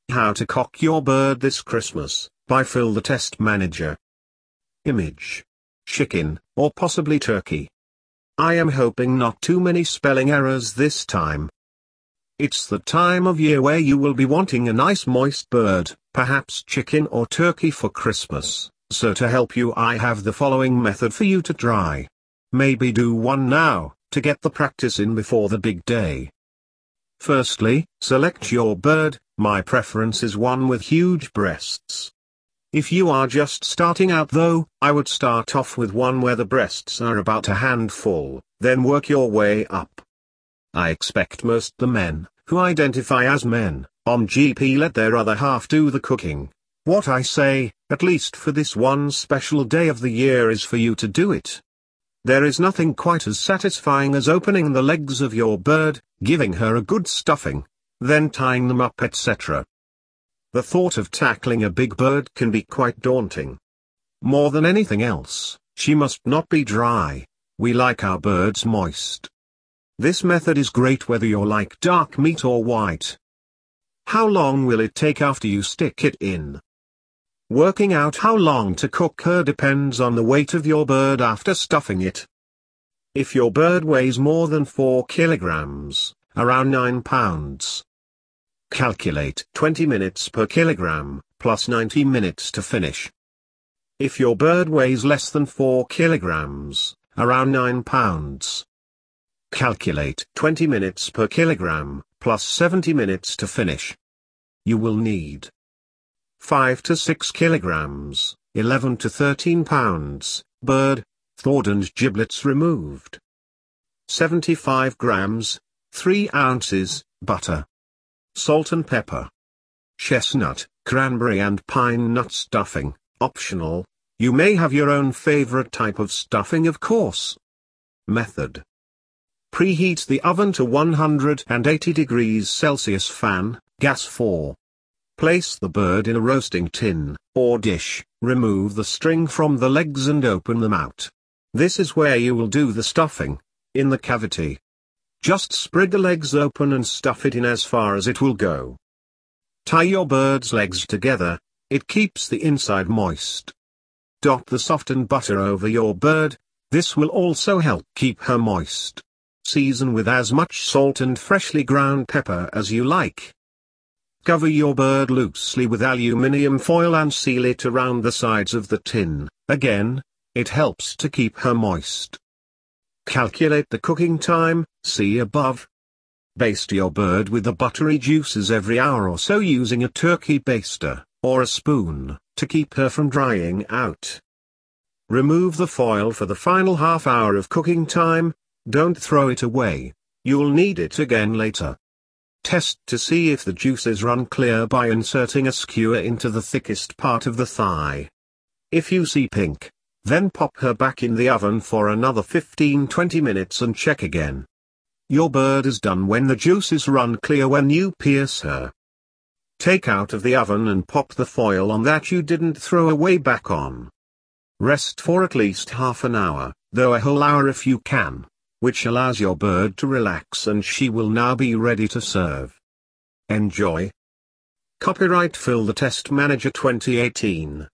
How to cock your bird this Christmas, by Phil the Test Manager. Image: chicken, or possibly turkey. I am hoping not too many spelling errors this time. It's the time of year where you will be wanting a nice moist bird, perhaps chicken or turkey for Christmas, so to help you I have the following method for you to try. Maybe do one now, to get the practice in before the big day. Firstly, select your bird. My preference is one with huge breasts. If you are just starting out though, I would start off with one where the breasts are about a handful, then work your way up. I expect most the men, who identify as men, on GP let their other half do the cooking. What I say, at least for this one special day of the year, is for you to do it. There is nothing quite as satisfying as opening the legs of your bird, giving her a good stuffing, then tying them up, etc. The thought of tackling a big bird can be quite daunting. More than anything else, she must not be dry. We like our birds moist. This method is great whether you like dark meat or white. How long will it take after you stick it in? Working out how long to cook her depends on the weight of your bird after stuffing it. If your bird weighs more than 4 kilograms, around 9 pounds, calculate 20 minutes per kilogram, plus 90 minutes to finish. If your bird weighs less than 4 kilograms, around 9 pounds, calculate 20 minutes per kilogram, plus 70 minutes to finish. You will need 5 to 6 kilograms, 11 to 13 pounds, bird, thawed and giblets removed. 75 grams, 3 ounces, butter. Salt and pepper. Chestnut, cranberry and pine nut stuffing, optional. You may have your own favorite type of stuffing, of course. Method: preheat the oven to 180 degrees Celsius, fan, gas 4. Place the bird in a roasting tin, or dish, remove the string from the legs and open them out. This is where you will do the stuffing, in the cavity. Just spread the legs open and stuff it in as far as it will go. Tie your bird's legs together, it keeps the inside moist. Dot the softened butter over your bird, this will also help keep her moist. Season with as much salt and freshly ground pepper as you like. Cover your bird loosely with aluminium foil and seal it around the sides of the tin. Again, it helps to keep her moist. Calculate the cooking time, see above. Baste your bird with the buttery juices every hour or so using a turkey baster, or a spoon, to keep her from drying out. Remove the foil for the final half hour of cooking time. Don't throw it away, you'll need it again later. Test to see if the juices run clear by inserting a skewer into the thickest part of the thigh. If you see pink, then pop her back in the oven for another 15-20 minutes and check again. Your bird is done when the juices run clear when you pierce her. Take out of the oven and pop the foil on that you didn't throw away back on. Rest for at least half an hour, though a whole hour if you can, which allows your bird to relax and she will now be ready to serve. Enjoy. Copyright Phil the Test Manager 2018.